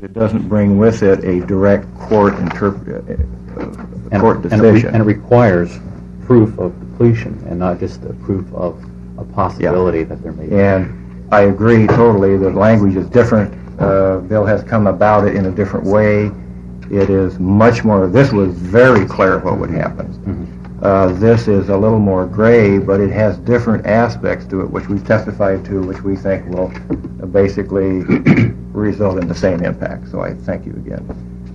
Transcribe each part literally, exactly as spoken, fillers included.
It doesn't bring with it a direct court interpret uh, court and, decision. And it, re- and it requires proof of depletion and not just the proof of a possibility yeah. that there may be. And I agree totally that language is different. Uh, Bill has come about it in a different way. It is much more, this was very clear what would happen. Mm-hmm. uh, this is a little more gray, but it has different aspects to it, which we've testified to, which we think will basically result in the same impact. So I thank you again.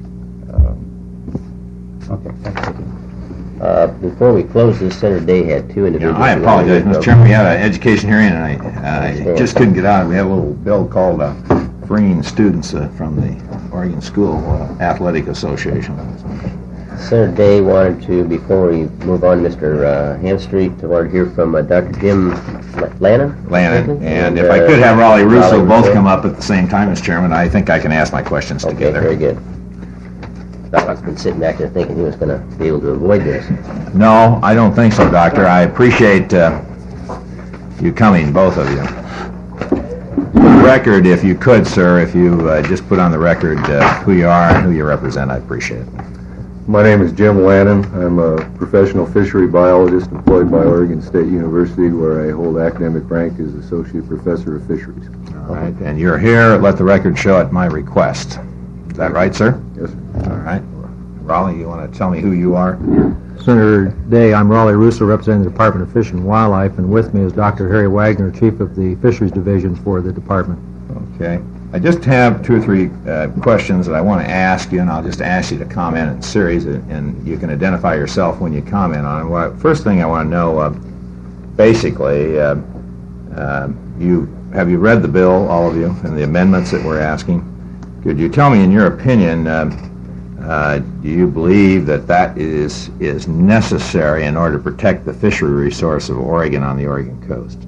Um, okay, thank you. Uh, before we close this, Senator Day had two individuals. Yeah, I apologize, Mister Chairman. We had an education hearing, and I, I just couldn't get out. We had a little bill called uh, freeing students uh, from the Oregon School uh, Athletic Association. Senator Day wanted to, before we move on, Mister Uh, Hamstreet, wanted to hear from uh, Doctor Jim Lannon. Lannon, and, and if uh, I could have Raleigh Russo Raleigh both Russo. come up at the same time, Mister Chairman, I think I can ask my questions okay, together. Very good. Doc's been sitting back there thinking he was going to be able to avoid this. No, I don't think so, Doctor. I appreciate uh, you coming, both of you. For the record, if you could, sir, if you uh, just put on the record uh, who you are and who you represent, I'd appreciate it. My name is Jim Lannon. I'm a professional fishery biologist employed by Oregon State University, where I hold academic rank as Associate Professor of Fisheries. All right, and you're here, let the record show at my request. Is that right, sir? Yes, sir. All right. Raleigh, you want to tell me who you are? Senator Day, I'm Raleigh Russo, representing the Department of Fish and Wildlife, and with me is Doctor Harry Wagner, Chief of the Fisheries Division for the Department. Okay. I just have two or three uh, questions that I want to ask you, and I'll just ask you to comment in series, and, and you can identify yourself when you comment on it. Well, first thing I want to know, uh, basically, uh, uh, you have you read the bill, all of you, and the amendments that we're asking? Could you tell me, in your opinion, uh, uh, do you believe that that is is necessary in order to protect the fishery resource of Oregon on the Oregon coast?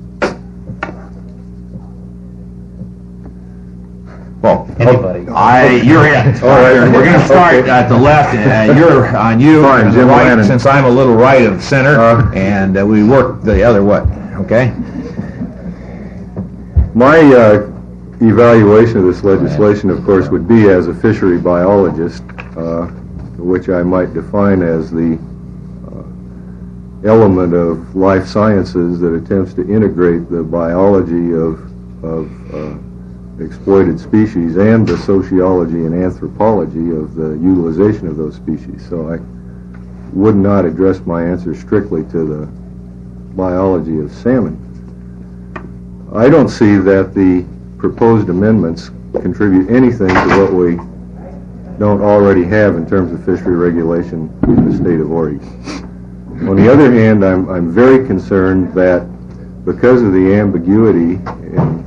Well, Anybody? I, you're it. All right. We're going to start okay. at the left. Uh, you're on you. Fine, Jim right, Lannon. Since I'm a little right of center, uh, and uh, we work the other way. Okay. My uh, evaluation of this legislation, of course, would be as a fishery biologist, uh, which I might define as the uh, element of life sciences that attempts to integrate the biology of of uh, exploited species and the sociology and anthropology of the utilization of those species. So I would not address my answer strictly to the biology of salmon. I don't see that the proposed amendments contribute anything to what we don't already have in terms of fishery regulation in the state of Oregon. On the other hand, I'm, I'm very concerned that because of the ambiguity in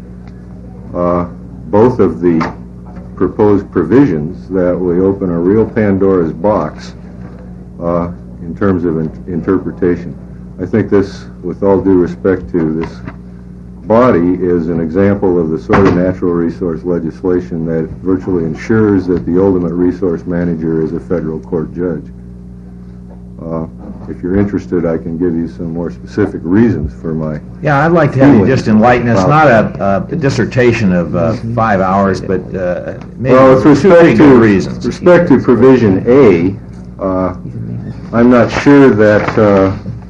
Uh, both of the proposed provisions, that we open a real Pandora's box uh, in terms of in interpretation. I think this, with all due respect to this body, is an example of the sort of natural resource legislation that virtually ensures that the ultimate resource manager is a federal court judge. Uh, If you're interested, I can give you some more specific reasons for my... Yeah, I'd like to have you just enlighten us. Not a, a dissertation of uh, five hours, but uh, maybe well, with respect two to, reasons. With respect to Provision A, uh, I'm not sure that uh,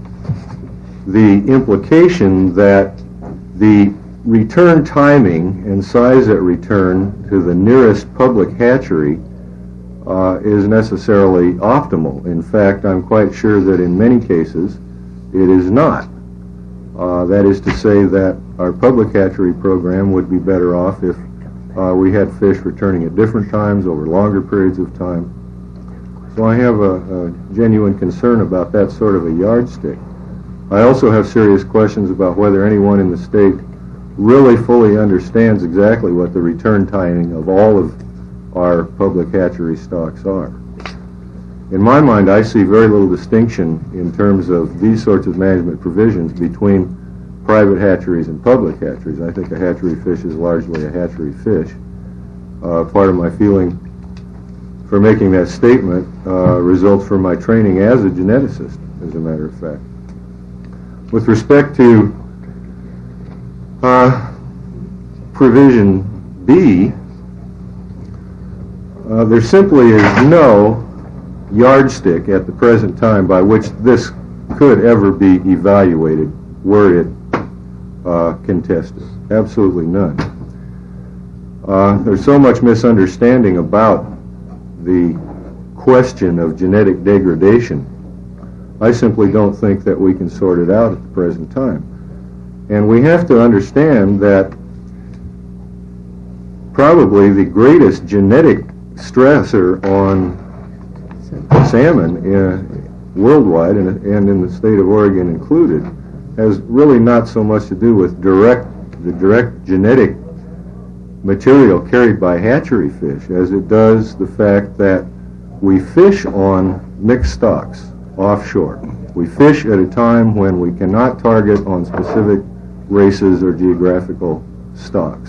the implication that the return timing and size at return to the nearest public hatchery Uh, is necessarily optimal. In fact, I'm quite sure that in many cases it is not. Uh, that is to say that our public hatchery program would be better off if uh, we had fish returning at different times over longer periods of time. So I have a, a genuine concern about that sort of a yardstick. I also have serious questions about whether anyone in the state really fully understands exactly what the return timing of all of our public hatchery stocks are. In my mind, I see very little distinction in terms of these sorts of management provisions between private hatcheries and public hatcheries. I think a hatchery fish is largely a hatchery fish. Uh, part of my feeling for making that statement uh, results from my training as a geneticist, as a matter of fact. With respect to uh, Provision B, Uh, there simply is no yardstick at the present time by which this could ever be evaluated were it uh, contested. Absolutely none. Uh, there's so much misunderstanding about the question of genetic degradation. I simply don't think that we can sort it out at the present time. And we have to understand that probably the greatest genetic stressor on salmon uh, worldwide, and, and in the state of Oregon included, has really not so much to do with direct the direct genetic material carried by hatchery fish as it does the fact that we fish on mixed stocks offshore. We fish at a time when we cannot target on specific races or geographical stocks.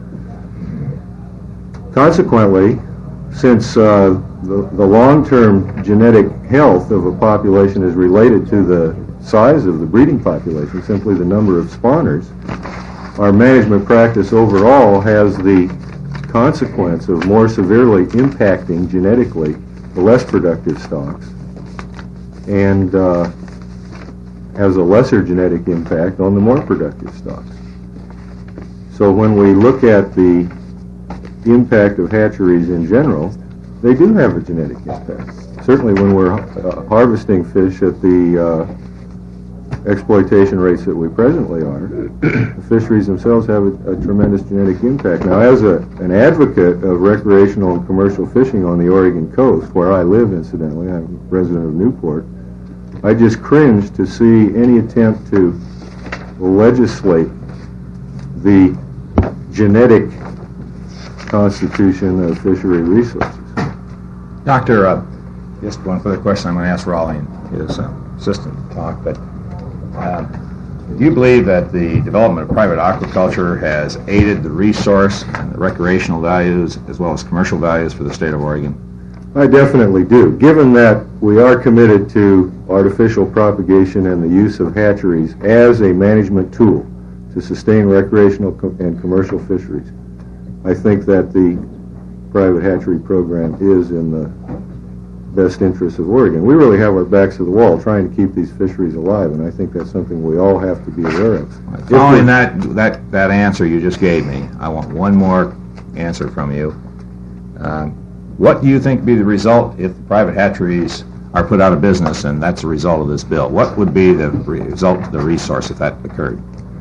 Consequently, since uh, the, the long-term genetic health of a population is related to the size of the breeding population, simply the number of spawners, our management practice overall has the consequence of more severely impacting genetically the less productive stocks and uh, has a lesser genetic impact on the more productive stocks. So when we look at the impact of hatcheries in general, they do have a genetic impact. Certainly when we're uh, harvesting fish at the uh, exploitation rates that we presently are, the fisheries themselves have a, a tremendous genetic impact. Now, as a, an advocate of recreational and commercial fishing on the Oregon coast, where I live incidentally, I'm a resident of Newport, I just cringe to see any attempt to legislate the genetic constitution of fishery resources. Doctor, uh, just one further question I'm going to ask Raleigh and his uh, assistant to talk, but uh, do you believe that the development of private aquaculture has aided the resource and the recreational values as well as commercial values for the state of Oregon? I definitely do. Given that we are committed to artificial propagation and the use of hatcheries as a management tool to sustain recreational co- and commercial fisheries, I think that the private hatchery program is in the best interests of Oregon. We really have our backs to the wall trying to keep these fisheries alive, and I think that's something we all have to be aware of. Following that, that, that answer you just gave me, I want one more answer from you. Um, what do you think would be the result if the private hatcheries are put out of business, and that's the result of this bill? What would be the result to the resource if that occurred?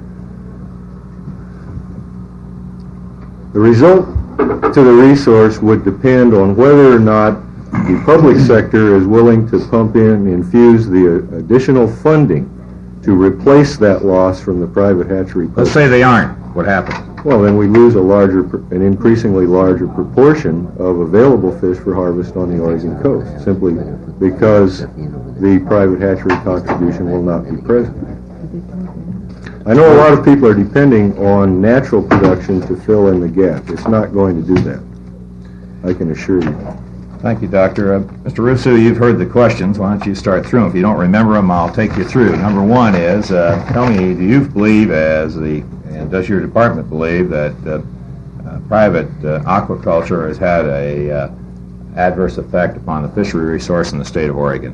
The result to the resource would depend on whether or not the public sector is willing to pump in, infuse the additional funding to replace that loss from the private hatchery program. Let's say they aren't. What happens? Well, then we lose a larger, an increasingly larger proportion of available fish for harvest on the Oregon coast, simply because the private hatchery contribution will not be present. I know a lot of people are depending on natural production to fill in the gap. It's not going to do that, I can assure you. Thank you, Doctor. Uh, Mister Russo, you've heard the questions. Why don't you start through them? If you don't remember them, I'll take you through. Number one is, uh, tell me, do you believe, as the, and does your department believe that uh, uh, private uh, aquaculture has had a uh, adverse effect upon the fishery resource in the state of Oregon?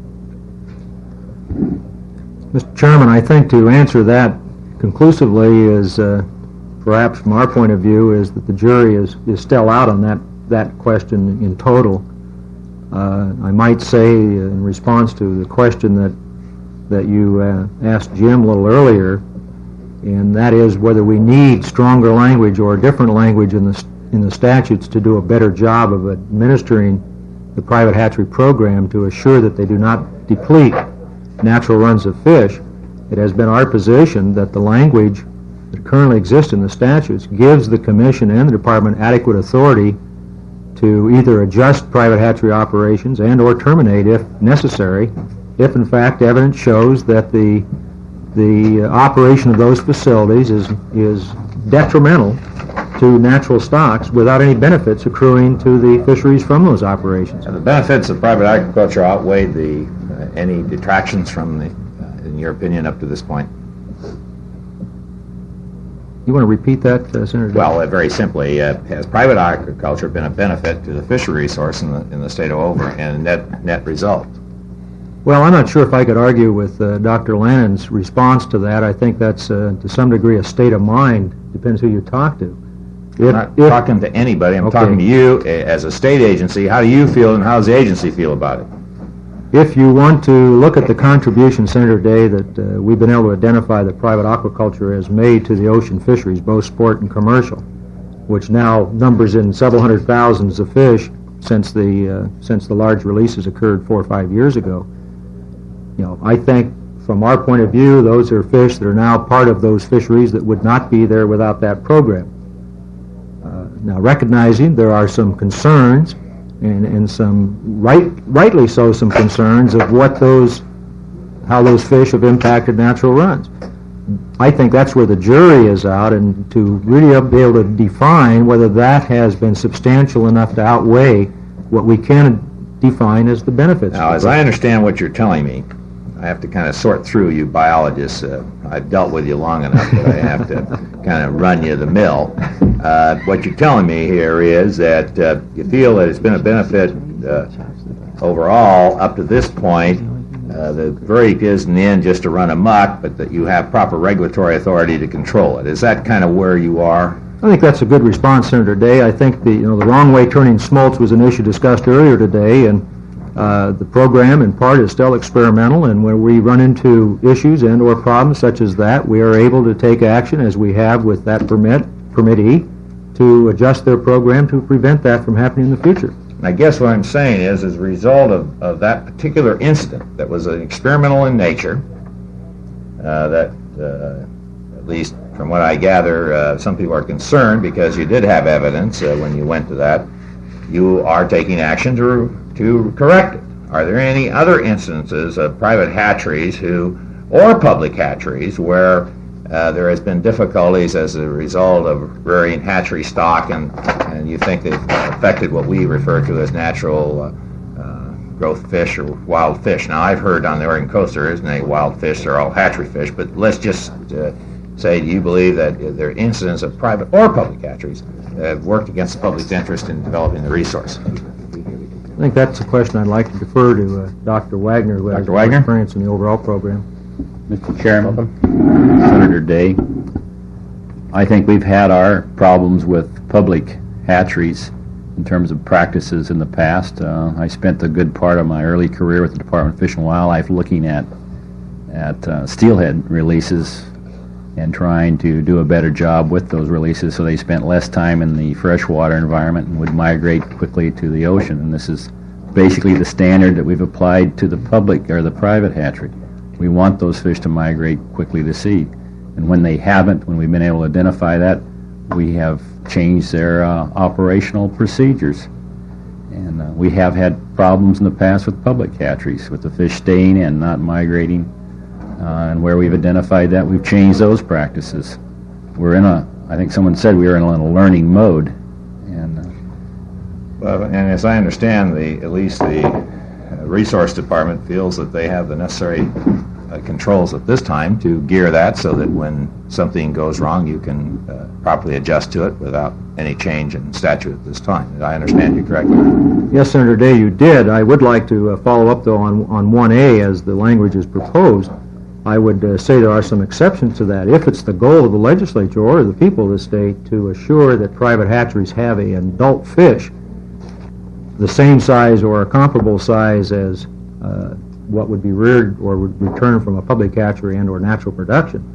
Mister Chairman, I think to answer that conclusively is, uh, perhaps from our point of view, is that the jury is, is still out on that, that question in total. Uh, I might say, uh, in response to the question that, that you uh, asked Jim a little earlier, and that is whether we need stronger language or different language in the, in the statutes to do a better job of administering the private hatchery program to assure that they do not deplete natural runs of fish. It has been our position that the language that currently exists in the statutes gives the Commission and the Department adequate authority to either adjust private hatchery operations and or terminate if necessary, if in fact evidence shows that the the operation of those facilities is is detrimental to natural stocks without any benefits accruing to the fisheries from those operations. And the benefits of private agriculture outweigh the uh, any detractions from the, uh, in your opinion, up to this point? You want to repeat that, uh, Senator? Well, uh, very simply, uh, has private aquaculture been a benefit to the fishery resource in the, in the state of Over and net, net result? Well, I'm not sure if I could argue with uh, Doctor Lannon's response to that. I think that's, uh, to some degree, a state of mind. Depends who you talk to. If, I'm not if- talking to anybody. I'm Okay. talking to you uh, as a state agency. How do you feel, and how does the agency feel about it? If you want to look at the contribution, Senator Day, that uh, we've been able to identify that private aquaculture has made to the ocean fisheries, both sport and commercial, which now numbers in several hundred thousands of fish since the uh, since the large releases occurred four or five years ago. You know, I think from our point of view, those are fish that are now part of those fisheries that would not be there without that program. Uh, now, recognizing there are some concerns, and, and some right, rightly so, some concerns of what those, how those fish have impacted natural runs. I think that's where the jury is out, and to really be able to define whether that has been substantial enough to outweigh what we can define as the benefits. Now, as I understand what you're telling me, I have to kind of sort through you biologists. Uh, I've dealt with you long enough that I have to kind of run you the mill. Uh, what you're telling me here is that uh, you feel that it's been a benefit uh, overall up to this point. Uh, the verdict is in the end just to run amok, but that you have proper regulatory authority to control it. Is that kind of where you are? I think that's a good response, Senator Day. I think the, you know, the wrong way turning smolts was an issue discussed earlier today, and uh, the program in part is still experimental, and when we run into issues and or problems such as that, we are able to take action, as we have with that permit, permittee, to adjust their program to prevent that from happening in the future. And I guess what I'm saying is, as a result of, of that particular incident that was an experimental in nature, uh, that uh, at least from what I gather, uh, some people are concerned because you did have evidence uh, when you went to that. You are taking action to to correct it. Are there any other instances of private hatcheries who, or public hatcheries, where uh, there has been difficulties as a result of rearing hatchery stock, and and you think they've affected what we refer to as natural uh, uh, growth fish or wild fish? Now, I've heard on the Oregon coast there isn't any wild fish; they're all hatchery fish. But let's just uh, say, do you believe that there are incidents of private or public hatcheries that have worked against the public's interest in developing the resource? I think that's a question I'd like to defer to uh, Doctor Wagner, who has Doctor more Wagner? experience in the overall program. Mister Chairman, Senator Day, I think we've had our problems with public hatcheries in terms of practices in the past. Uh, I spent a good part of my early career with the Department of Fish and Wildlife looking at at uh, steelhead releases and trying to do a better job with those releases, so they spent less time in the freshwater environment and would migrate quickly to the ocean. And this is basically the standard that we've applied to the public or the private hatchery. We want those fish to migrate quickly to sea. And when they haven't, when we've been able to identify that, we have changed their uh, operational procedures. And uh, we have had problems in the past with public hatcheries, with the fish staying and not migrating. Uh, and where we've identified that, we've changed those practices. We're in a, I think someone said we were in a learning mode. And uh, Well, and as I understand, the at least the uh, resource department feels that they have the necessary uh, controls at this time to gear that so that when something goes wrong, you can uh, properly adjust to it without any change in statute at this time. Did I understand you correctly? Yes, Senator Day, you did. I would like to uh, follow up, though, on, on one A as the language is proposed. I would uh, say there are some exceptions to that. If it's the goal of the legislature or the people of the state to assure that private hatcheries have an adult fish the same size or a comparable size as uh, what would be reared or would return from a public hatchery and or natural production,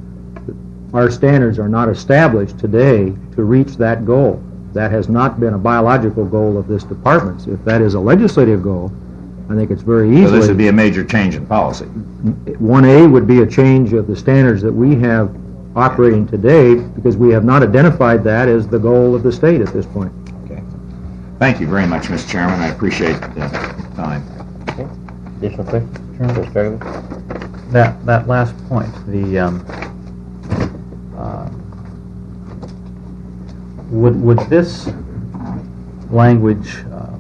our standards are not established today to reach that goal. That has not been a biological goal of this department. If that is a legislative goal, I think it's very easily... So this would be a major change in policy. one A would be a change of the standards that we have operating today, because we have not identified that as the goal of the state at this point. Okay. Thank you very much, Mister Chairman. I appreciate the time. Okay. Additional questions? Mister Fairley? That that last point, the um, uh, would would this language, um,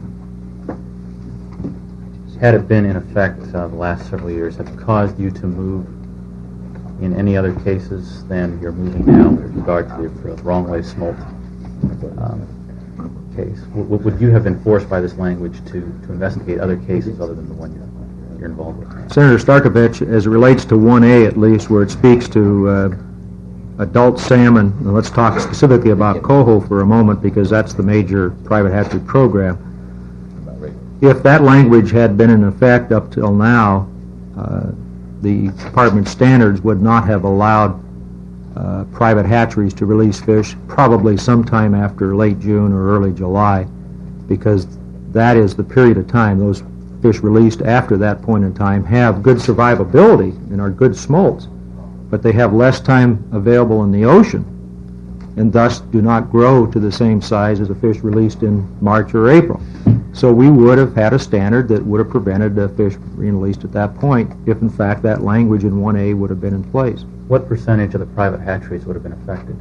had it been in effect uh, the last several years, have caused you to move in any other cases than you're moving now with regard to the wrong way smolt um, case? W- would you have been forced by this language to, to investigate other cases other than the one you're, you're involved with now? Senator Starkovich, as it relates to one A at least, where it speaks to uh, adult salmon, and let's talk specifically about coho for a moment because that's the major private hatchery program. If that language had been in effect up till now, uh, the department standards would not have allowed uh, private hatcheries to release fish probably sometime after late June or early July, because that is the period of time those fish released after that point in time have good survivability and are good smolts, but they have less time available in the ocean and thus do not grow to the same size as a fish released in March or April. So we would have had a standard that would have prevented the fish being released at that point if in fact that language in one A would have been in place. What percentage of the private hatcheries would have been affected?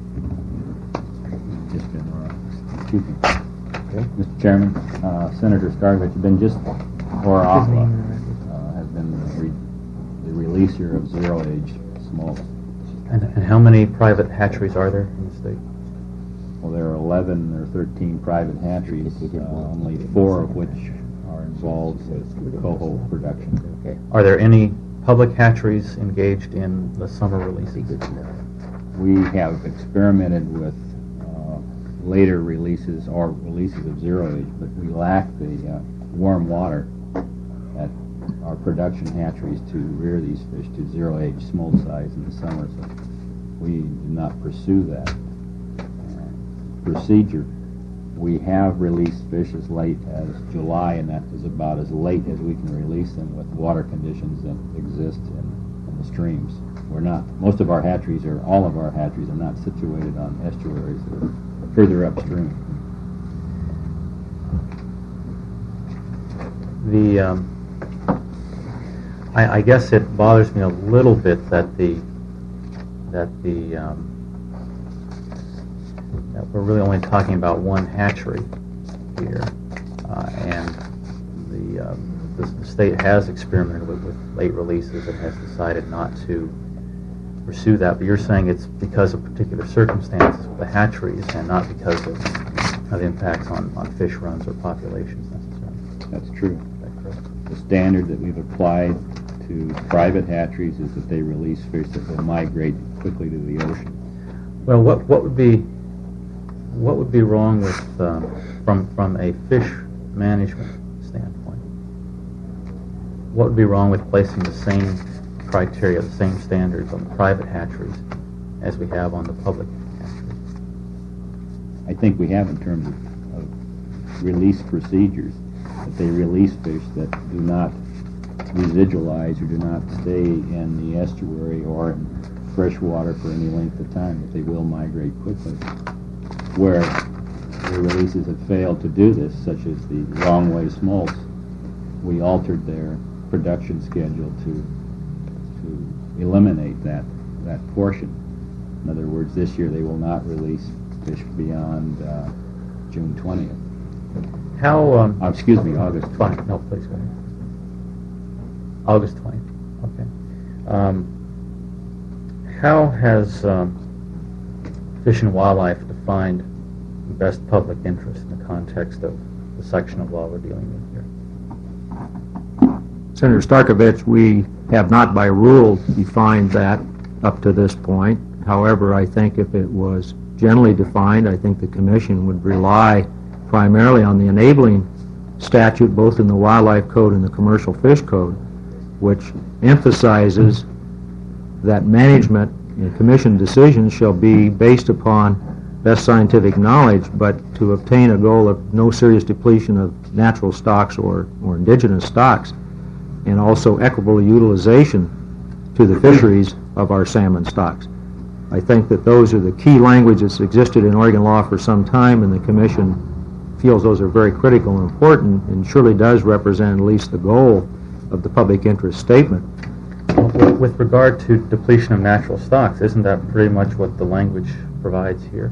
Just been, uh, excuse me. Okay. Mister Chairman, uh, Senator Starkovich has been just, or off, uh, has been the, re- the releaser of zero-age smolts. And, and how many private hatcheries are there in the state? Well, there are eleven or thirteen private hatcheries, uh, only four of which are involved with coho production. Okay. Are there any public hatcheries engaged in the summer releases? We have experimented with uh, later releases or releases of zero age, but we lack the uh, warm water at our production hatcheries to rear these fish to zero age smolt size in the summer, so we did not pursue that uh, procedure. We have released fish as late as July, and that is about as late as we can release them with water conditions that exist in, in the streams. We're not, most of our hatcheries, or all of our hatcheries, are not situated on estuaries that are further upstream. The, um, I, I guess it bothers me a little bit that the, that the, um, that we're really only talking about one hatchery here, uh, and the, um, the, the state has experimented with, with late releases and has decided not to pursue that, but you're saying it's because of particular circumstances of the hatcheries and not because of, of the impacts on, on fish runs or populations necessarily. That's true. Is that correct? The standard that we've applied to private hatcheries is that they release fish that will migrate quickly to the ocean. Well, what what would be what would be wrong with um, from from a fish management standpoint? What would be wrong with placing the same criteria, the same standards on the private hatcheries as we have on the public hatcheries? I think we have in terms of, of release procedures, that they release fish that do not residualize or do not stay in the estuary or in fresh water for any length of time, that they will migrate quickly. Where the releases have failed to do this, such as the wrong way smolts, we altered their production schedule to to eliminate that that portion. In other words, this year they will not release fish beyond uh, June twentieth. How? Um, Oh, excuse me, August twentieth. Fine. No, please go ahead. August twentieth. Okay. Um, how has um, Fish and Wildlife defined best public interest in the context of the section of law we're dealing with here? Senator Starkovich, we have not by rule defined that up to this point. However, I think if it was generally defined, I think the Commission would rely primarily on the enabling statute, both in the Wildlife Code and the Commercial Fish Code, which emphasizes that management and Commission decisions shall be based upon best scientific knowledge, but to obtain a goal of no serious depletion of natural stocks or, or indigenous stocks, and also equitable utilization to the fisheries of our salmon stocks. I think that those are the key languages that existed in Oregon law for some time, and the Commission feels those are very critical and important, and surely does represent at least the goal of the public interest statement. Well, with regard to depletion of natural stocks, isn't that pretty much what the language provides here?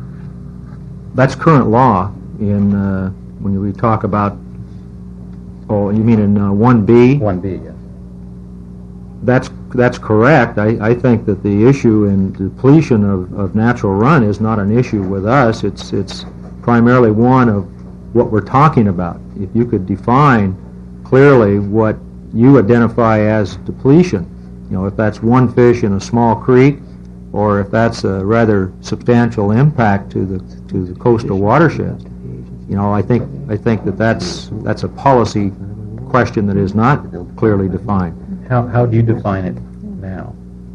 That's current law in, uh, when we talk about, oh, you mean in uh, one B? one B, yes. That's that's correct. I, I think that the issue in depletion of, of natural run is not an issue with us. It's, it's primarily one of what we're talking about. If you could define clearly what you identify as depletion, you know, if that's one fish in a small creek, or if that's a rather substantial impact to the to the coastal watershed, you know, I think I think that that's that's a policy question that is not clearly defined. How, how do you define it now?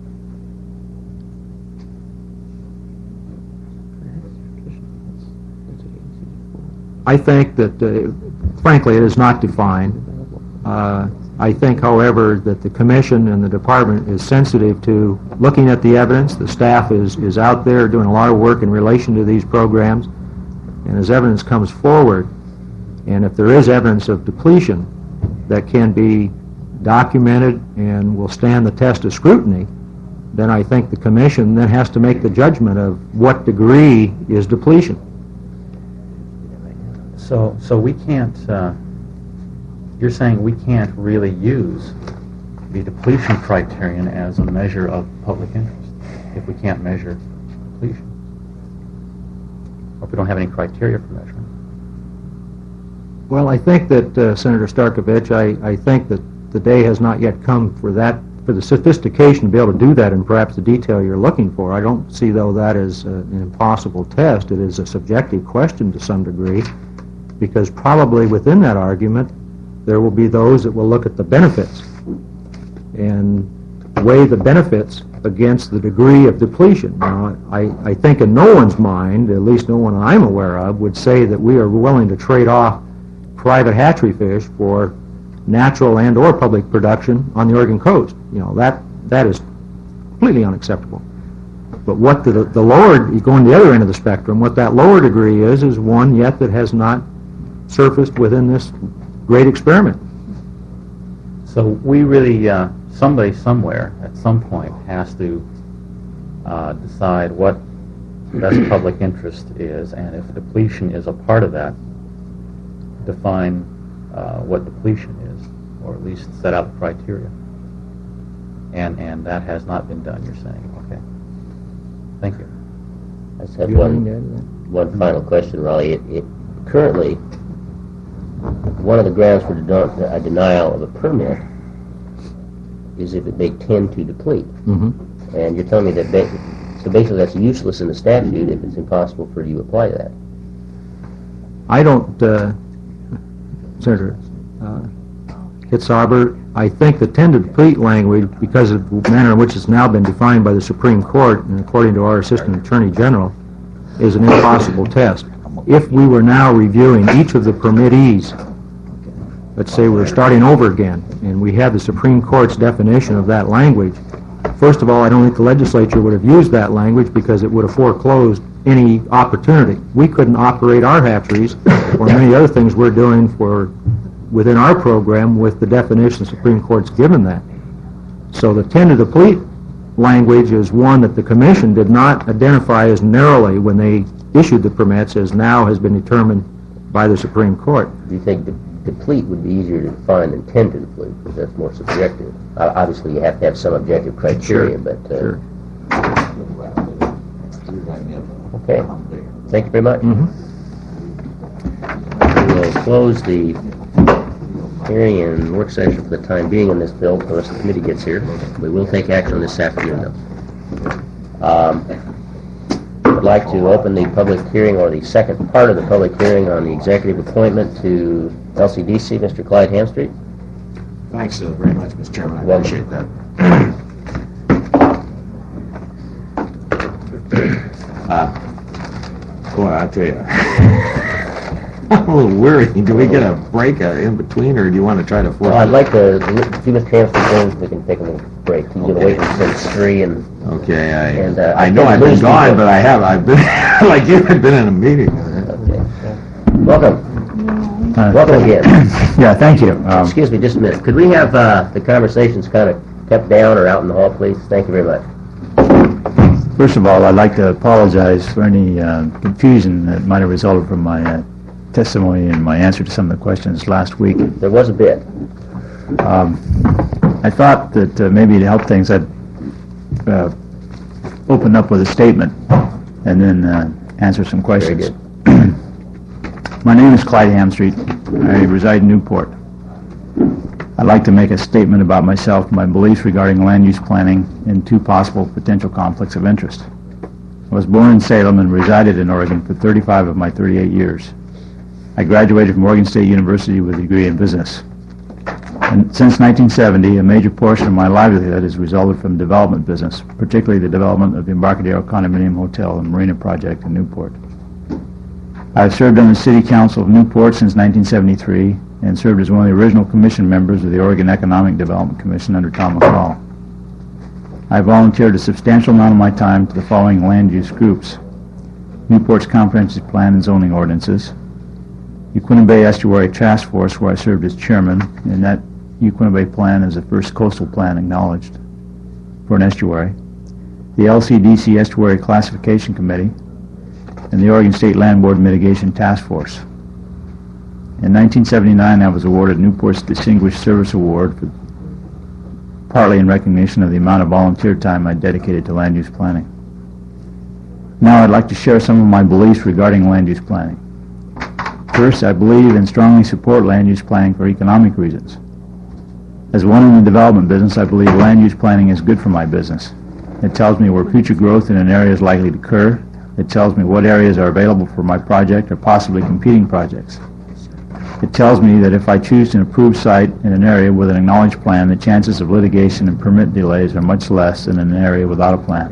I think that, uh, frankly, it is not defined. Uh, I think, however, that the Commission and the Department is sensitive to looking at the evidence. The staff is, is out there doing a lot of work in relation to these programs. And as evidence comes forward, and if there is evidence of depletion that can be documented and will stand the test of scrutiny, then I think the Commission then has to make the judgment of what degree is depletion. So, so we can't, uh, you're saying we can't really use the depletion criterion as a measure of public interest if we can't measure depletion, or if we don't have any criteria for measurement. Well, I think that, uh, Senator Starkovich, I, I think that the day has not yet come for that, for the sophistication to be able to do that in perhaps the detail you're looking for. I don't see, though, that as uh, an impossible test. It is a subjective question to some degree, because probably within that argument there will be those that will look at the benefits and weigh the benefits against the degree of depletion. Now, I, I think in no one's mind, at least no one I'm aware of, would say that we are willing to trade off private hatchery fish for natural and or public production on the Oregon coast. You know, that that is completely unacceptable. But what the, the lower, you go on the other end of the spectrum, what that lower degree is, is one yet that has not surfaced within this great experiment. So we really, uh, somebody somewhere at some point has to uh, decide what best public interest is, and if depletion is a part of that, define uh, what depletion is, or at least set out the criteria. And and that has not been done, you're saying. Okay. Thank you. I just have one, one final question, Raleigh. It, it, currently, one of the grounds for den- a denial of a permit is if it may tend to deplete. Mm-hmm. And you're telling me that, ba- so basically that's useless in the statute if it's impossible for you to apply that. I don't, uh, Senator uh, Kitzhaber, I think the tend to deplete language, because of the manner in which it's now been defined by the Supreme Court and according to our Assistant Attorney General, is an impossible test. If we were now reviewing each of the permittees, let's say we're starting over again, and we had the Supreme Court's definition of that language, first of all, I don't think the legislature would have used that language because it would have foreclosed any opportunity. We couldn't operate our hatcheries or many other things we're doing for within our program with the definition the Supreme Court's given that. So the tend to deplete language is one that the Commission did not identify as narrowly when they issued the permits, as now has been determined by the Supreme Court. Do you think de- deplete would be easier to define than tend to deplete, because that's more subjective? Uh, obviously, you have to have some objective criteria, Sure. but... Uh, Sure. Okay. Thank you very much. Mm-hmm. We will close the hearing and work session for the time being on this bill unless the committee gets here. We will take action on this afternoon, though. Um, I'd like to open the public hearing, or the second part of the public hearing, on the executive appointment to L C D C, Mister Clyde Hamstreet. Thanks uh, very much, Mister Chairman. I Welcome. appreciate that. uh, boy, I tell you, I'm a little weary. Do we get a break uh, in between, or do you want to try to force Well, I'd it? like to see Mister Hamstreet in. We can take a little break. He's been away from since three, and Okay, I, And, uh, I know I I've been lose gone, people. but I have. I've been like you had been in a meeting. okay. Welcome. Uh, Welcome again. Yeah, thank you. Um, Excuse me, just a minute. Could we have uh, the conversations kind of kept down or out in the hall, please? Thank you very much. First of all, I'd like to apologize for any uh, confusion that might have resulted from my uh, testimony and my answer to some of the questions last week. There was a bit. Um, I thought that uh, maybe to help things, I'd uh, open up with a statement and then uh, answer some questions. Very My name is Clyde Hamstreet. I reside in Newport. I'd like to make a statement about myself, my beliefs regarding land use planning, and two possible potential conflicts of interest. I was born in Salem and resided in Oregon for thirty-five of my thirty-eight years. I graduated from Oregon State University with a degree in business. And since nineteen seventy, a major portion of my livelihood has resulted from development business, particularly the development of the Embarcadero Condominium Hotel and Marina Project in Newport. I have served on the City Council of Newport since nineteen seventy-three and served as one of the original commission members of the Oregon Economic Development Commission under Tom McCall. I volunteered a substantial amount of my time to the following land use groups: Newport's Comprehensive Plan and Zoning Ordinances, Yaquina Bay Estuary Task Force, where I served as chairman, and that Yaquina Bay Plan is the first coastal plan acknowledged for an estuary, the L C D C Estuary Classification Committee, and the Oregon State Land Board Mitigation Task Force. In nineteen seventy-nine, I was awarded Newport's Distinguished Service Award, for, partly in recognition of the amount of volunteer time I dedicated to land use planning. Now I'd like to share some of my beliefs regarding land use planning. First, I believe and strongly support land use planning for economic reasons. As one in the development business, I believe land use planning is good for my business. It tells me where future growth in an area is likely to occur. It tells me what areas are available for my project or possibly competing projects. It tells me that if I choose an approved site in an area with an acknowledged plan, the chances of litigation and permit delays are much less than in an area without a plan.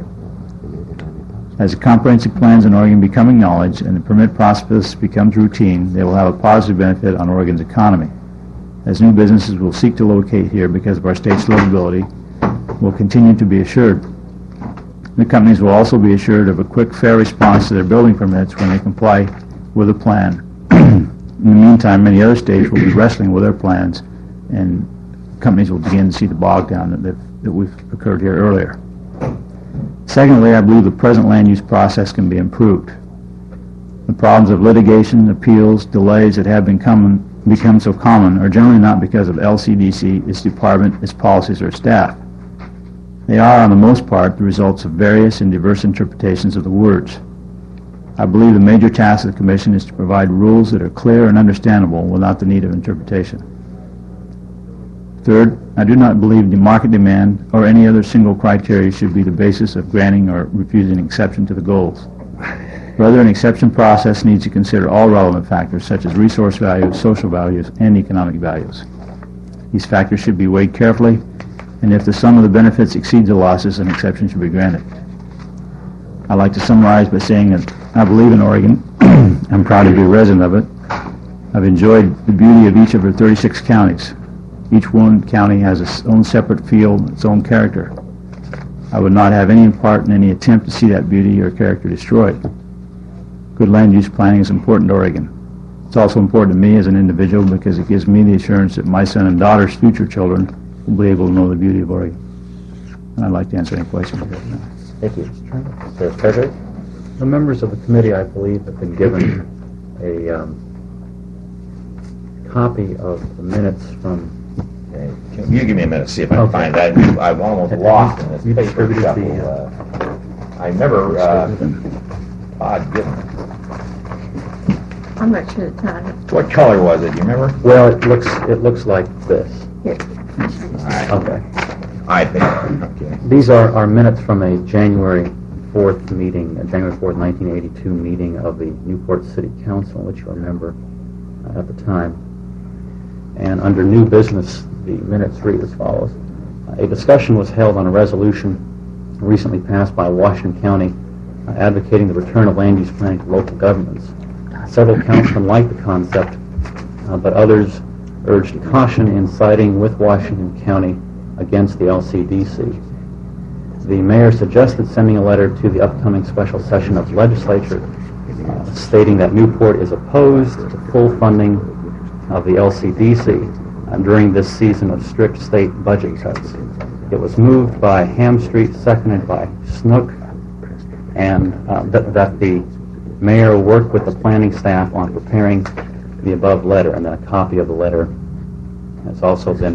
As the comprehensive plans in Oregon become acknowledged and the permit process becomes routine, they will have a positive benefit on Oregon's economy, as new businesses will seek to locate here because of our state's livability will continue to be assured. The companies will also be assured of a quick, fair response to their building permits when they comply with a plan. In the meantime, many other states will be wrestling with their plans, and companies will begin to see the bog down that, that we've occurred here earlier. Secondly, I believe the present land use process can be improved. The problems of litigation, appeals, delays that have been common, become so common are generally not because of L C D C, its department, its policies, or staff. They are, on the most part, the results of various and diverse interpretations of the words. I believe the major task of the Commission is to provide rules that are clear and understandable without the need of interpretation. Third, I do not believe the market demand or any other single criteria should be the basis of granting or refusing an exception to the goals. Rather, an exception process needs to consider all relevant factors such as resource values, social values, and economic values. These factors should be weighed carefully, and if the sum of the benefits exceeds the losses, an exception should be granted. I'd like to summarize by saying that I believe in Oregon. I'm proud to be a resident of it. I've enjoyed the beauty of each of her thirty-six counties. Each one county has its own separate feel, its own character. I would not have any part in any attempt to see that beauty or character destroyed. Good land use planning is important to Oregon. It's also important to me as an individual because it gives me the assurance that my son and daughter's future children will be able to know the beauty of Oregon. And I'd like to answer any questions you have now. Thank you. Mister Treasurer? The members of the committee, I believe, have been given a um, copy of the minutes from... Okay. Can you give me a minute to see if I can Okay. find that? I've almost lost in this You paper distributed shuffle. the, Uh, I never... Uh, odd goodness. I'm not sure the time. What color was it? Do you remember? Well, it looks it looks like this. Here. All right. Okay. I think. Okay. These are, are minutes from a January fourth meeting, a January fourth, nineteen eighty-two meeting of the Newport City Council, which you remember uh, at the time. And under new business, the minutes read as follows. Uh, a discussion was held on a resolution recently passed by Washington County uh, advocating the return of land use planning to local governments. Several councilmen liked the concept, uh, but others urged caution in siding with Washington County against the L C D C. The mayor suggested sending a letter to the upcoming special session of legislature uh, stating that Newport is opposed to full funding of the L C D C uh, during this season of strict state budget cuts. It was moved by Hamstreet, seconded by Snook, and uh, th- that the mayor work with the planning staff on preparing the above letter, and then a copy of the letter has also been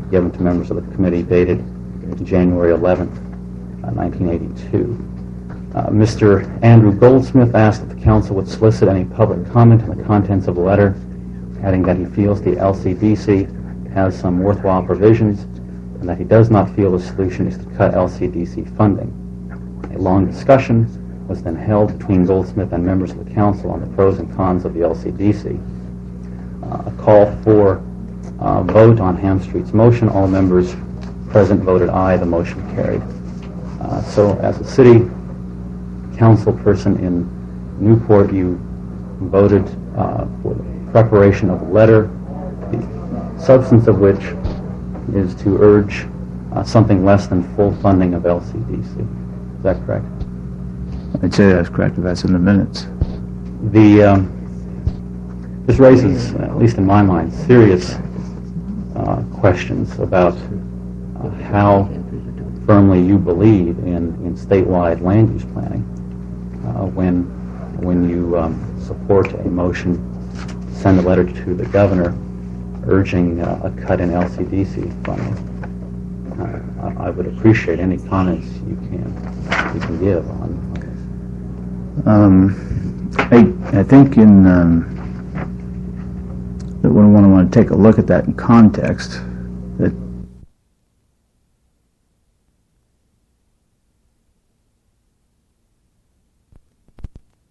given to members of the committee dated January eleventh, uh, nineteen eighty-two. Uh, Mister Andrew Goldsmith asked that the council would solicit any public comment on the contents of the letter, adding that he feels the L C D C has some worthwhile provisions and that he does not feel the solution is to cut L C D C funding. A long discussion was then held between Goldsmith and members of the council on the pros and cons of the L C D C. Uh, a call for uh, vote on Ham Street's motion. All members present voted aye. The motion carried. Uh, so as a city council person in Newport, you voted uh, for the preparation of a letter, the substance of which is to urge uh, something less than full funding of L C D C. Is that correct? I'd say that's correct if that's in the minutes. The um, this raises, at least in my mind, serious uh, questions about uh, how firmly you believe in, in statewide land use planning uh, when when you um, support a motion, send a letter to the governor urging uh, a cut in L C D C funding. Uh, I, I would appreciate any comments you can you can give on, on this. Um, I, I think in um, that one, I want to take a look at that in context. That